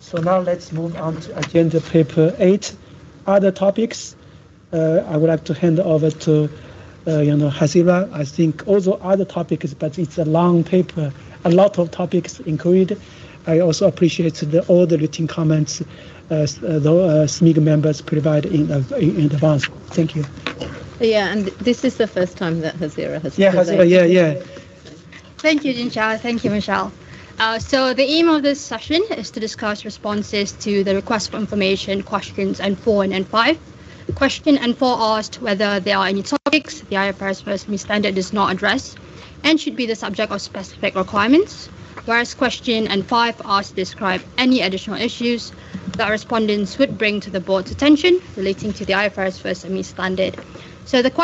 So now let's move on to agenda paper 8, other topics. I would like to hand over to Hasira. I think also other topics, but it's a long paper, a lot of topics included. I also appreciate all the written comments the SMIG members provide in advance. Thank you. Yeah, and this is the first time that Hasira has. Yeah, Hasira, yeah. Thank you, Jinchao. Thank you, Michelle. So the aim of this session is to discuss responses to the request for information questions N4 and N5. Question N4 asked whether there are any topics the IFRS SME standard does not address and should be the subject of specific requirements, whereas question N5 asked to describe any additional issues that respondents would bring to the board's attention relating to the IFRS SME standard. So the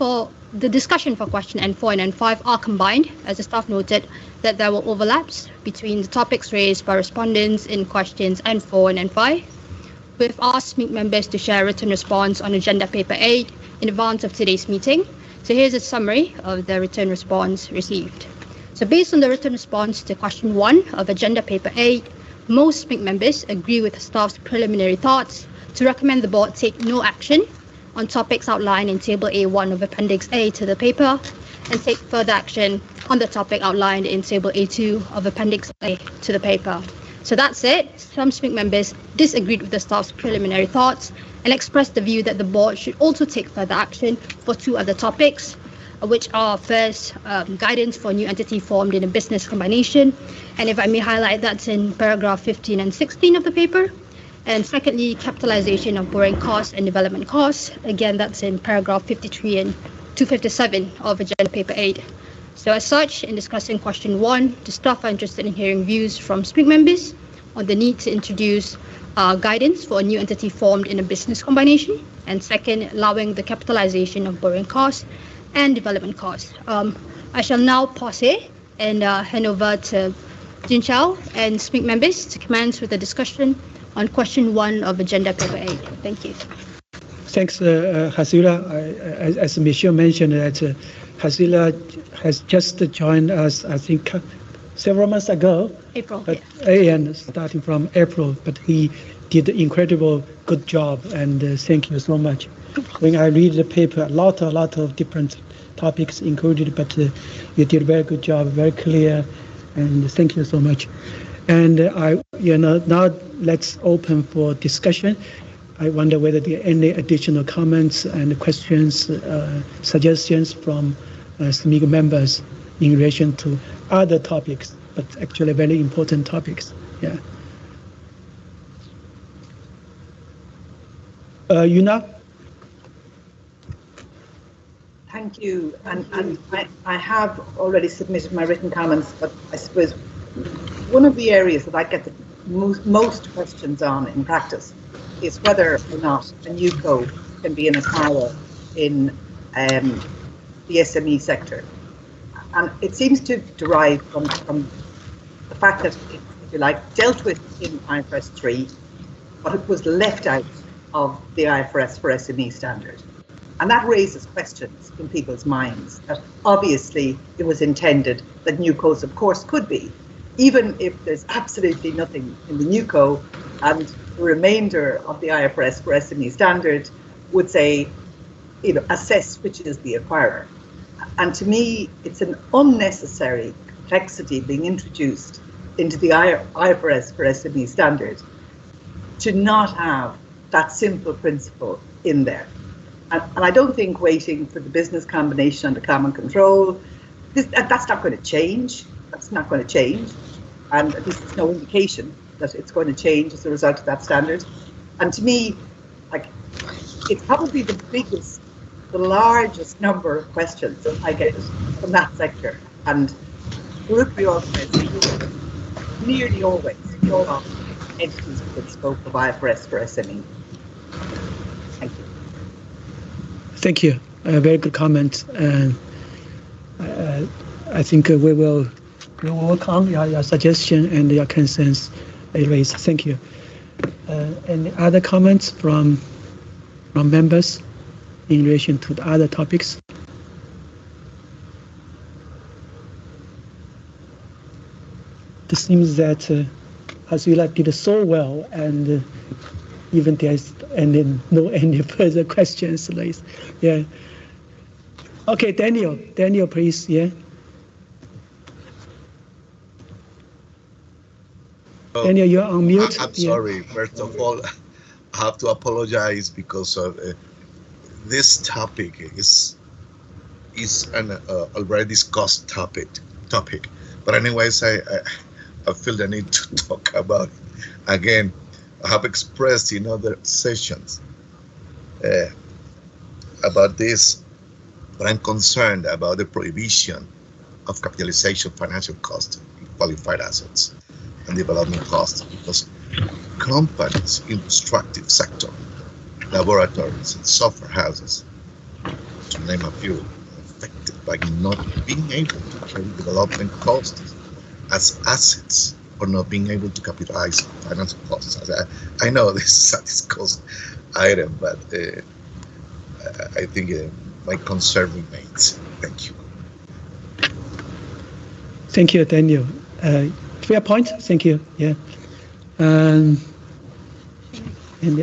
discussion for question N4 and N5 are combined, as the staff noted that there were overlaps between the topics raised by respondents in questions N4 and N5. We've asked SMIC members to share a written response on agenda paper 8 in advance of today's meeting. So here's a summary of the written response received. So based on the written response to question 1 of agenda paper 8, most SMIC members agree with the staff's preliminary thoughts to recommend the board take no action on topics outlined in Table A1 of Appendix A to the paper and take further action on the topic outlined in Table A2 of Appendix A to the paper. So that said, some SMIC members disagreed with the staff's preliminary thoughts and expressed the view that the board should also take further action for 2 other topics, which are first, guidance for a new entity formed in a business combination. And if I may highlight, that's in paragraph 15 and 16 of the paper. And secondly, capitalization of borrowing costs and development costs. Again, that's in paragraph 53 and 257 of agenda paper 8. So as such, in discussing question 1, the staff are interested in hearing views from SMIC members on the need to introduce guidance for a new entity formed in a business combination, and second, allowing the capitalization of borrowing costs and development costs. I shall now pause here and hand over to Jinchao and SMIC members to commence with the discussion on question 1 of agenda paper 8. Thank you. Thanks, Hasira. As Michelle mentioned, that Hasira has just joined us, I think, several months ago. April. But, and starting from April, but he did an incredible good job, and thank you so much. When I read the paper, a lot of different topics included, but you did a very good job, very clear, and thank you so much. And now let's open for discussion. I wonder whether there are any additional comments and questions, suggestions from SMIG members in relation to other topics, but actually very important topics. Yeah. Yuna? Thank you. And I have already submitted my written comments, but I suppose one of the areas that I get the most questions on in practice is whether or not a new code can be an acquirer in the SME sector. And it seems to derive from the fact that, if you like, dealt with in IFRS 3, but it was left out of the IFRS for SME standard. And that raises questions in people's minds that obviously it was intended that new codes, of course, could be, even if there's absolutely nothing in the new code, and the remainder of the IFRS for SME standard would say, assess which is the acquirer. And to me, it's an unnecessary complexity being introduced into the IFRS for SME standard to not have that simple principle in there. And I don't think waiting for the business combination under common control, that's not going to change. That's not going to change. And at least there's no indication that it's going to change as a result of that standard. And to me, it's probably the largest number of questions that I get from that sector. And group reorganisation nearly always involve entities within scope of IFRS for SME. Thank you. Thank you. Very good comment. I think we will work on your suggestion and your concerns raised. Thank you. Any other comments from members in relation to the other topics? It seems that Hazira did so well, and even there's no any further questions raised. Yeah. Okay, Daniel, please. Yeah. Daniel, you're on mute. I'm sorry. First of all, I have to apologize because of this topic is an already discussed topic. But anyways, I feel the need to talk about it again. I have expressed in other sessions about this, but I'm concerned about the prohibition of capitalization financial costs in qualified assets and development costs, because companies in the extractive sector, laboratories and software houses, to name a few, are affected by not being able to carry development costs as assets or not being able to capitalize financial costs. I know this is a discussed item, but I think my concern remains. Thank you. Thank you, Daniel. Fair point. Thank you. Yeah. And Raymond.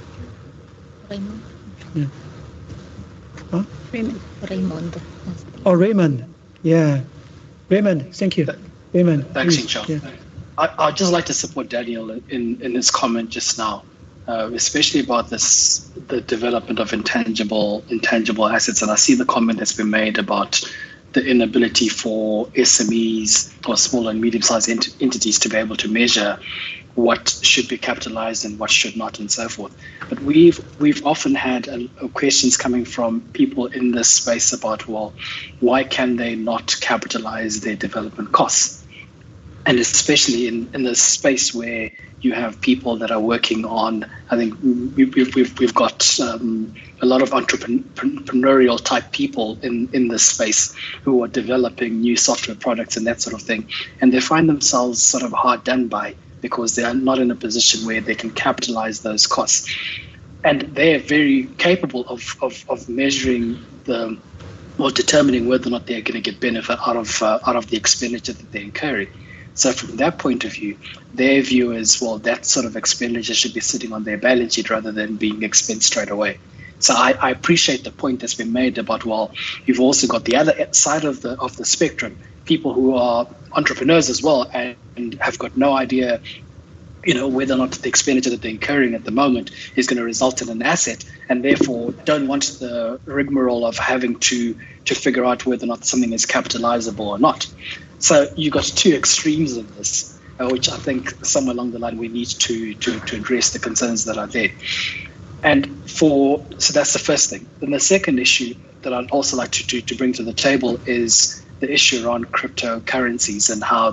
Yeah. Huh? Raymond. Oh, Raymond. Yeah. Raymond, thank you. Raymond. Thanks, please. Xingshan. Yeah. I'd just like to support Daniel in his comment just now, especially about the development of intangible assets. And I see the comment that's been made about the inability for SMEs or small and medium-sized entities to be able to measure what should be capitalized and what should not, and so forth. But we've often had questions coming from people in this space about, well, why can they not capitalize their development costs? And especially in the space where you have people that are working on, I think we've got a lot of entrepreneurial type people in this space who are developing new software products and that sort of thing. And they find themselves sort of hard done by because they are not in a position where they can capitalize those costs. And they're very capable of measuring or determining whether or not they're going to get benefit out of the expenditure that they're incurring. So from that point of view, their view is, well, that sort of expenditure should be sitting on their balance sheet rather than being expensed straight away. So I appreciate the point that's been made about, well, you've also got the other side of the spectrum, people who are entrepreneurs as well and have got no idea, whether or not the expenditure that they're incurring at the moment is going to result in an asset, and therefore don't want the rigmarole of having to figure out whether or not something is capitalizable or not. So you've got two extremes of this, which I think somewhere along the line we need to address the concerns that are there. And so that's the first thing. Then the second issue that I'd also like to bring to the table is the issue around cryptocurrencies and how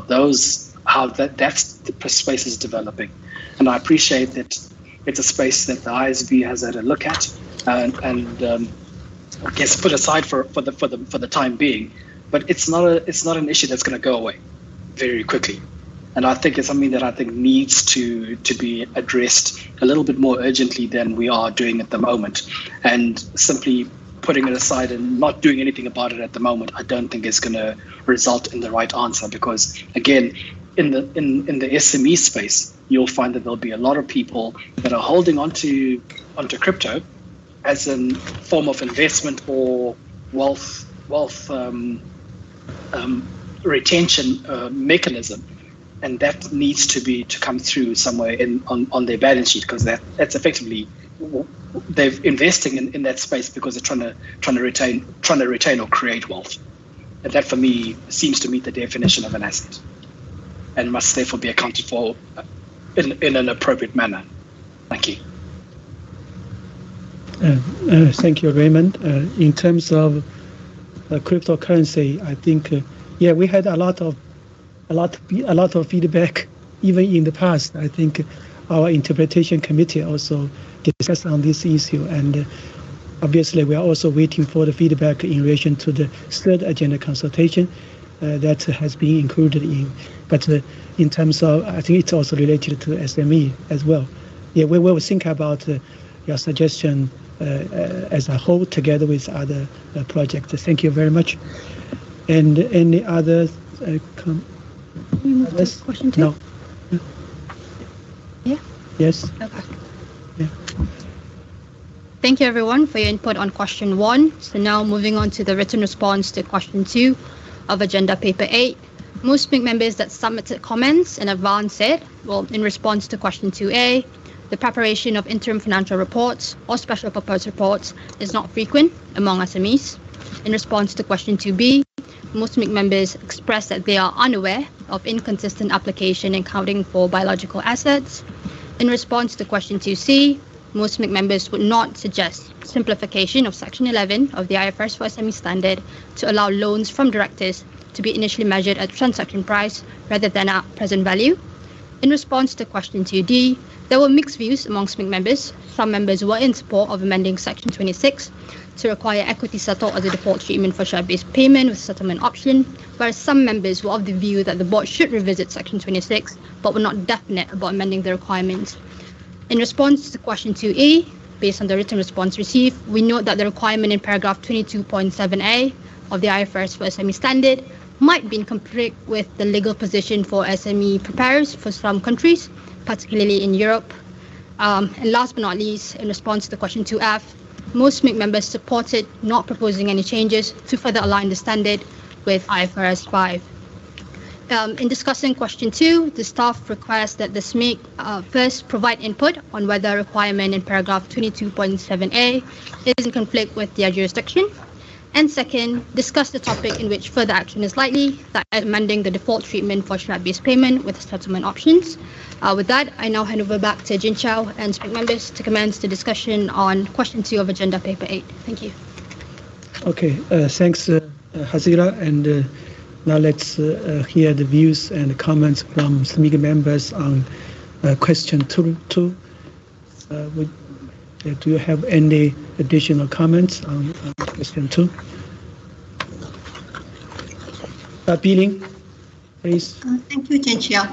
that space is developing. And I appreciate that it's a space that the ISB has had a look at and I guess put aside for the time being. But it's not an issue that's going to go away very quickly. And I think it's something that I think needs to be addressed a little bit more urgently than we are doing at the moment. And simply putting it aside and not doing anything about it at the moment, I don't think is going to result in the right answer. Because again, in the SME space, you'll find that there'll be a lot of people that are holding onto crypto as a form of investment or wealth retention mechanism, and that needs to come through somewhere on their balance sheet, because that's effectively they're investing in that space because they're trying to retain or create wealth, and that for me seems to meet the definition of an asset and must therefore be accounted for in an appropriate manner. Thank you. Thank you, Raymond. In terms of cryptocurrency, I think, we had a lot of feedback even in the past. I think our interpretation committee also discussed on this issue, and obviously we are also waiting for the feedback in relation to the third agenda consultation that has been included in. But in terms of, I think it's also related to SME as well. We will think about your suggestion as a whole together with other projects. Thank you very much. And any other question two? No. Yes. Okay. Yeah. Thank you everyone for your input on question 1. So now moving on to the written response to question 2 of agenda paper 8. Most SMIC members that submitted comments in advance said, well, in response to question 2A, the preparation of interim financial reports or special purpose reports is not frequent among SMEs. In response to question 2B, most SMIC members expressed that they are unaware of inconsistent application and accounting for biological assets. In response to question 2C, most SMIC members would not suggest simplification of Section 11 of the IFRS for SME standard to allow loans from directors to be initially measured at transaction price rather than at present value. In response to question 2D, there were mixed views among SMIC members. Some members were in support of amending Section 26 to require equity settle as a default treatment for share-based payment with settlement option, whereas some members were of the view that the board should revisit Section 26 but were not definite about amending the requirements. In response to question 2A, based on the written response received, we note that the requirement in paragraph 22.7a of the IFRS for SME standard might be in conflict with the legal position for SME preparers for some countries, particularly in Europe. And last but not least, in response to question 2F, most SMIC members supported not proposing any changes to further align the standard with IFRS 5. In discussing question 2, the staff requests that the SMIC first provide input on whether a requirement in paragraph 22.7a is in conflict with their jurisdiction. And second, discuss the topic in which further action is likely, that amending the default treatment for share-based payment with settlement options. With that, I now hand over back to Jin Chao and SMIC members to commence the discussion on question 2 of agenda paper 8. Thank you. Okay, thanks, Hazira, and now let's hear the views and comments from SMIC members on question 2. Do you have any additional comments on question 2? Billing, please. Thank you, Chen Chiao.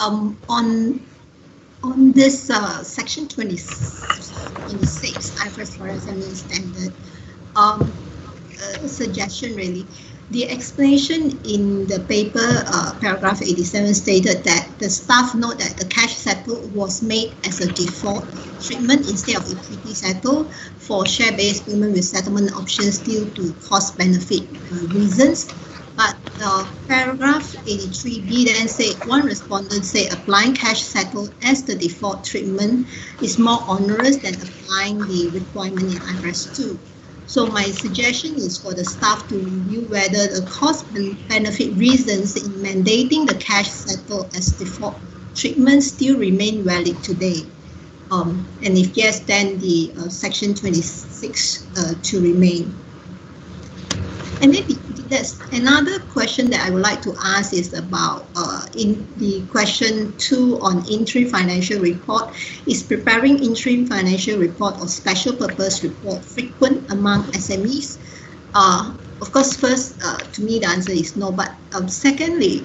On this section 26 IFRS for SME standard, suggestion really. The explanation in the paper, paragraph 87, stated that the staff note that the cash settle was made as a default treatment instead of equity settle for share-based payment with settlement options due to cost-benefit reasons. But paragraph 83B then said, one respondent said applying cash settle as the default treatment is more onerous than applying the requirement in IFRS 2. So my suggestion is for the staff to review whether the cost-benefit reasons in mandating the cash settle as default treatment still remain valid today. And if yes, then the section 26 to remain. And then there's another question that I would like to ask is about in the question 2 on interim financial report. Is preparing interim financial report or special purpose report frequent among SMEs? Of course, first, to me, the answer is no. But secondly,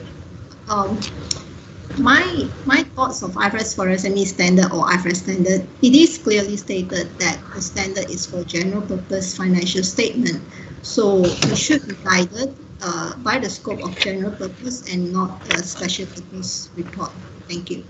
my thoughts of IFRS for SME standard or IFRS standard, it is clearly stated that the standard is for general purpose financial statement. So we should be guided by the scope of general purpose and not a special purpose report. Thank you.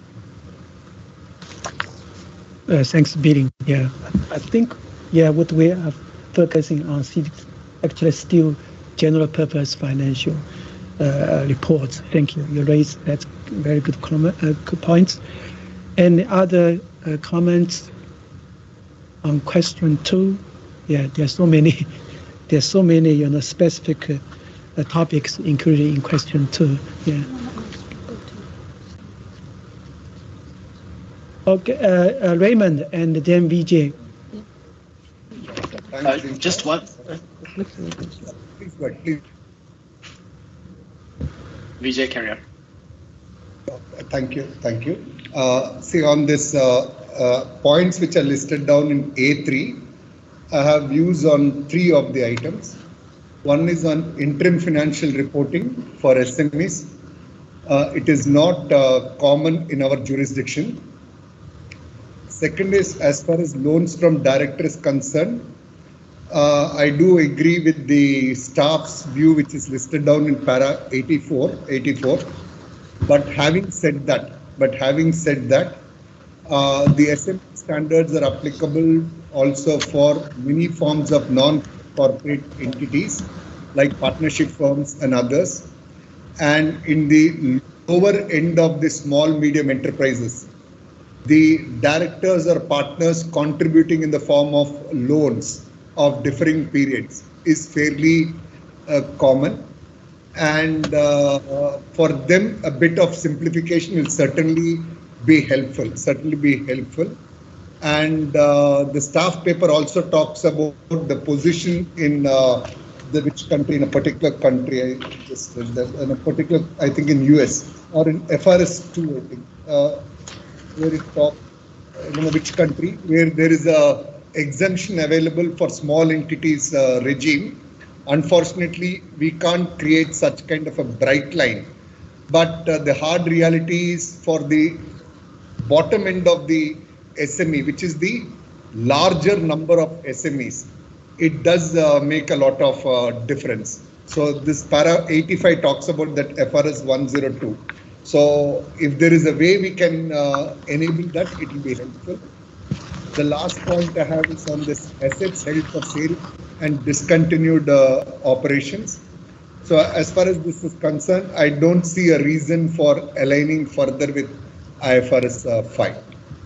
Thanks, Billing. Yeah, I think, what we are focusing on is actually still general purpose financial reports. Thank you. You raised that very good points. Any other comments on question 2? Yeah, there's so many. There's so many, specific topics included in question 2. Yeah. Okay, Raymond and then Vijay. Just one. Vijay, carry on. Thank you. See, on this points which are listed down in A3, I have views on 3 of the items. One is on interim financial reporting for SMEs. It is not common in our jurisdiction. Second is, as far as loans from director is concerned, I do agree with the staff's view, which is listed down in para 84. But having said that, The SME standards are applicable also for many forms of non-corporate entities like partnership firms and others. And in the lower end of the small medium enterprises, the directors or partners contributing in the form of loans of differing periods is fairly common. And for them, a bit of simplification will certainly be helpful. And the staff paper also talks about the position in which country, in a particular country, in a particular, I think in US or in FRS 2, I think, where it talks, which country, where there is a exemption available for small entities regime. Unfortunately, we can't create such kind of a bright line. But the hard reality is for the bottom end of the SME, which is the larger number of SMEs, it does make a lot of difference. So this para 85 talks about that FRS 102. So if there is a way we can enable that, it will be helpful. The last point I have is on this assets held for sale and discontinued operations. So as far as this is concerned, I don't see a reason for aligning further with IFRS 5.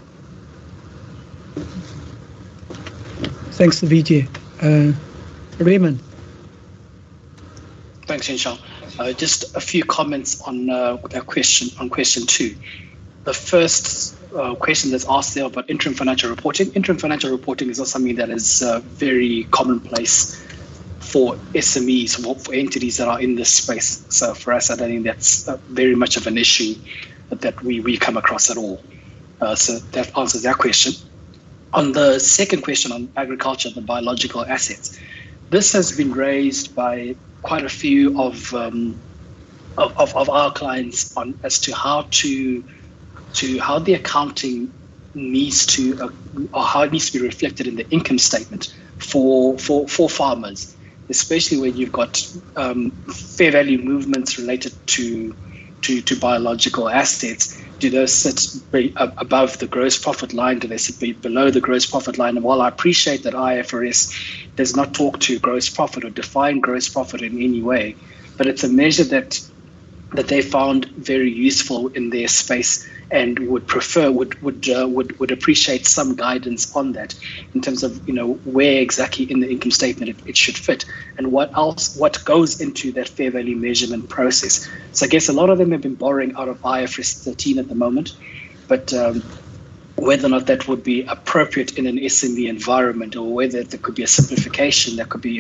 Thanks, Vijay. Raymond. Thanks, Inshal. Just a few comments on question 2. The first question that's asked there about interim financial reporting. Interim financial reporting is not something that is very commonplace for SMEs, for entities that are in this space. So for us, I don't think that's very much of an issue that we come across at all. So that answers that question. On the second question on agriculture, the biological assets, this has been raised by quite a few of our clients on as to how the accounting needs to or how it needs to be reflected in the income statement for farmers, especially when you've got fair value movements related to biological assets. Do those sit above the gross profit line? Do they sit below the gross profit line? And while I appreciate that IFRS does not talk to gross profit or define gross profit in any way, but it's a measure that they found very useful in their space and would appreciate some guidance on that in terms of where exactly in the income statement it should fit and what goes into that fair value measurement process. So I guess a lot of them have been borrowing out of IFRS 13 at the moment, but whether or not that would be appropriate in an SME environment, or whether there could be a simplification that could be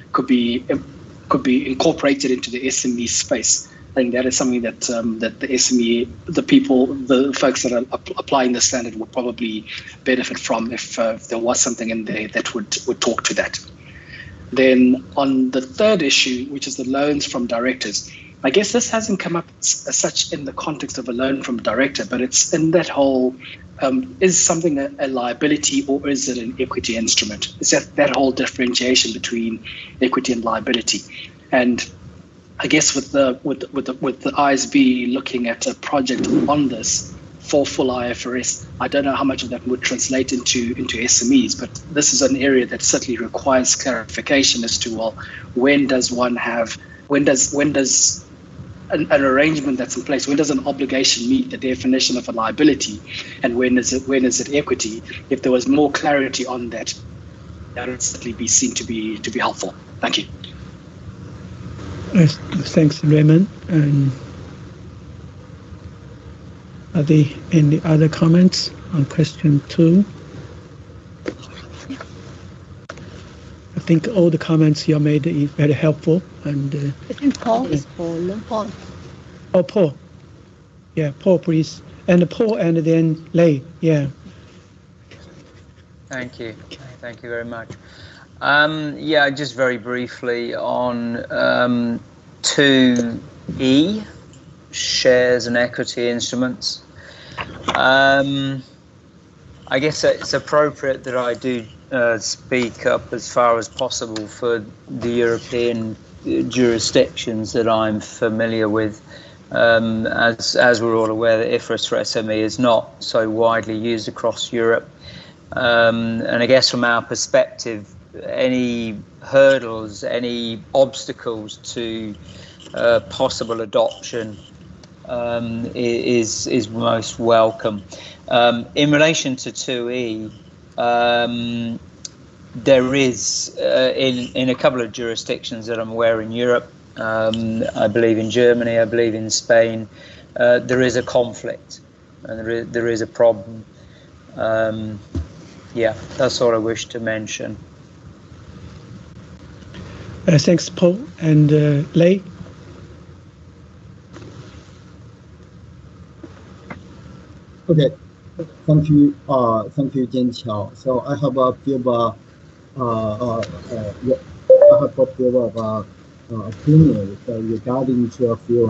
incorporated into the SME space. I think that is something that that the SME, the folks that are applying the standard would probably benefit from if there was something in there that would talk to that. Then on the third issue, which is the loans from directors, I guess this hasn't come up as such in the context of a loan from a director, but it's in that whole, is something a liability or is it an equity instrument? It's that whole differentiation between equity and liability. And I guess with the ISB looking at a project on this for full IFRS, I don't know how much of that would translate into SMEs, but this is an area that certainly requires clarification as to, well, when does an arrangement that's in place, when does an obligation meet the definition of a liability, and when is it equity? If there was more clarity on that, that would certainly be seen to be helpful. Thank you. Thanks, Raymond. And are there any other comments on question 2? I think all the comments you made is very helpful. And I think Paul is Paul. Paul. Oh, Paul. Yeah, Paul, please. And Paul, and then Lei. Yeah. Thank you. Thank you very much. Yeah, just very briefly on 2E, shares and equity instruments. I guess it's appropriate that I do speak up as far as possible for the European jurisdictions that I'm familiar with, As we're all aware, that IFRS for SME is not so widely used across Europe. And I guess from our perspective, any hurdles, any obstacles to possible adoption is most welcome. In relation to 2E, there is in a couple of jurisdictions that I'm aware in Europe, I believe in Germany, I believe in Spain, there is a conflict and there is a problem. Yeah, that's all I wish to mention. Thanks, Paul. And Lei? Okay, thank you, Jianqiao. So I have a few opinions regarding to a few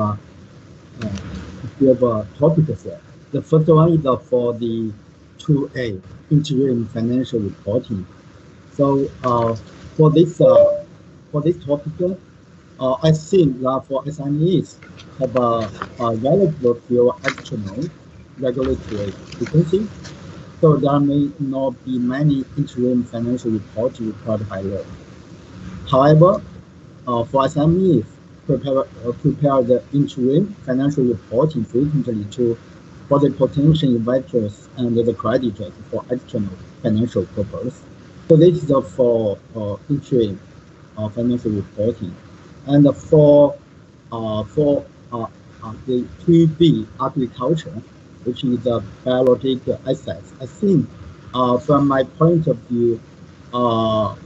topics. The first one is for the 2A interim financial reporting. So for this topic, I think that for SMEs have a relatively few external regulatory frequency, so there may not be many interim financial reporting required by law. However, for SMEs, prepare the interim financial reporting frequently for the potential investors and the creditors for external financial purpose. So this is for interim financial reporting, and for the 2B agriculture, which is the biological assets. I think from my point of view, I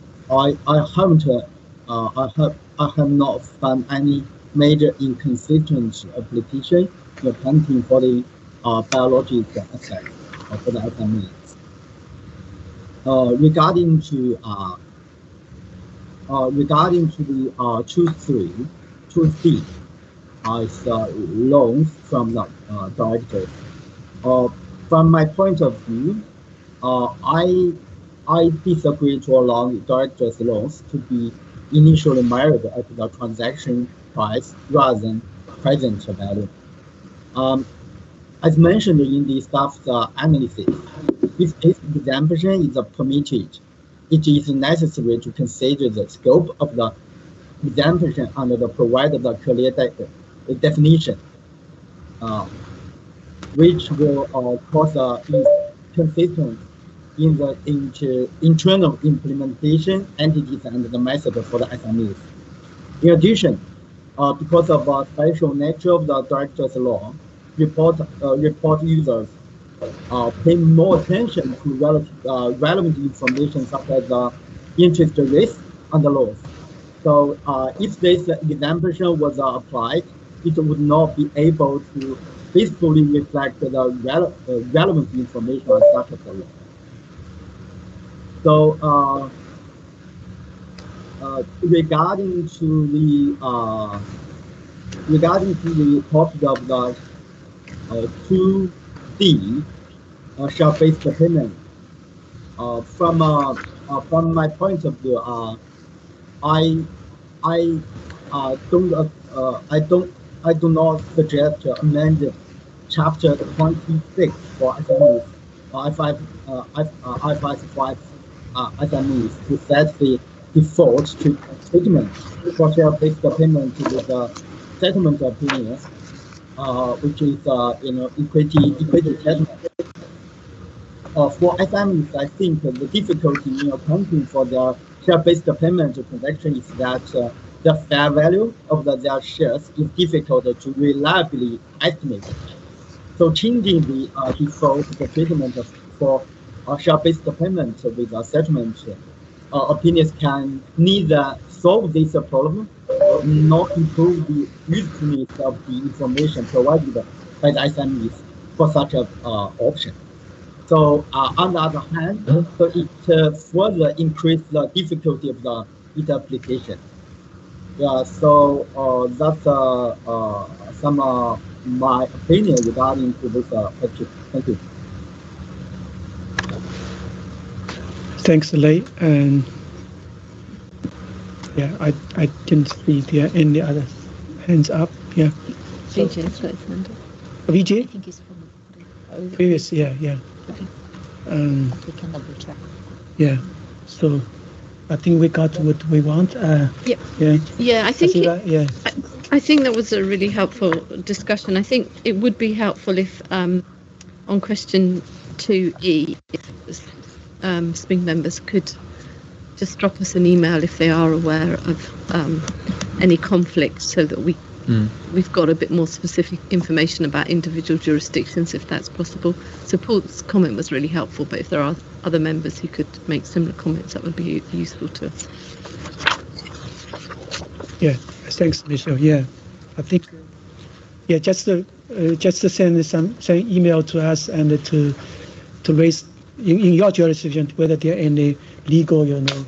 have not found any major inconsistent application in accounting for the biological assets for the SMEs. Regarding to the 2C, is loans from the directors. From my point of view, I disagree to allow directors' loans to be initially measured at the transaction price rather than present value. As mentioned in the staff's analysis, if this exemption is permitted, it is necessary to consider the scope of the exemption under the provided clear definition, which will cause inconsistent in the internal implementation entities and the method for the SMEs. In addition, because of the special nature of the director's law, report users pay more attention to relevant information such as interest rates and the laws. So if this exemption was applied, it would not be able to faithfully reflect the relevant information such as the law. So regarding to the topic of the 2D share-based payment, from my point of view, I do not suggest to amend Chapter 26 for SMEs, IFRS 5 SMEs to set the default treatment for share-based payment with the settlement opinion, which is equity settlement. For SMEs, I think the difficulty in accounting for their share-based payment transaction is that the fair value of their shares is difficult to reliably estimate. So changing the default treatment for share-based payment with a settlement opinions can neither solve this problem nor improve the usefulness of the information provided by the SMEs for such an option. So on the other hand, so it further increases the difficulty of its application. Yeah, so that's some my opinion regarding to this question. Thank you. Thanks, Lei. And yeah, I didn't see there any other hands up. Yeah. VJ's got his hand up. VJ? I think he's from Previous, yeah. Okay. We can double check. Yeah. So I think we got what we want. Yeah. Yeah. Yeah, I think yeah. I think that was a really helpful discussion. I think it would be helpful if on question 2E, if SPING members could just drop us an email if they are aware of any conflicts, so that we've got a bit more specific information about individual jurisdictions, if that's possible. So Paul's comment was really helpful, but if there are other members who could make similar comments, that would be useful to us. Yeah, thanks, Michelle. Yeah, I think, yeah, just to send some email to us and to raise in your jurisdiction whether there are any legal,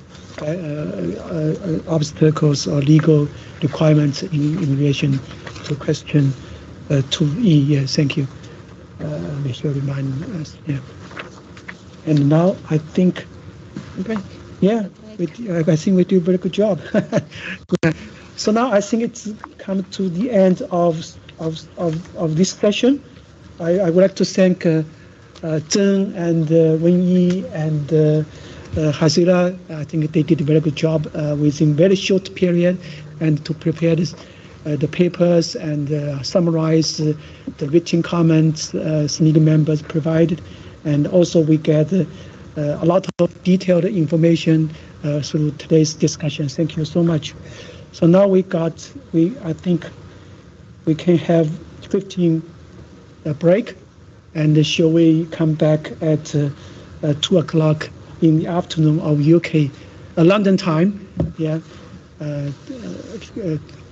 obstacles or legal requirements in relation to question 2E. Yeah, thank you. Michelle remind us. Yeah, and now I think, yeah, I think we do a very good job. So now I think it's come to the end of this session. I would like to thank Zheng and Wenyi and Hazira. I think they did a very good job within very short period, and to prepare the papers and summarize the written comments SNID members provided, and also we get a lot of detailed information through today's discussion. Thank you so much. So now I think we can have 15 break, and shall we come back at 2 o'clock in the afternoon of UK, London time? Yeah.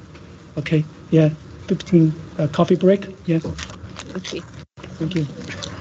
Okay. Yeah. 15 coffee break. Yeah. Okay. Thank you.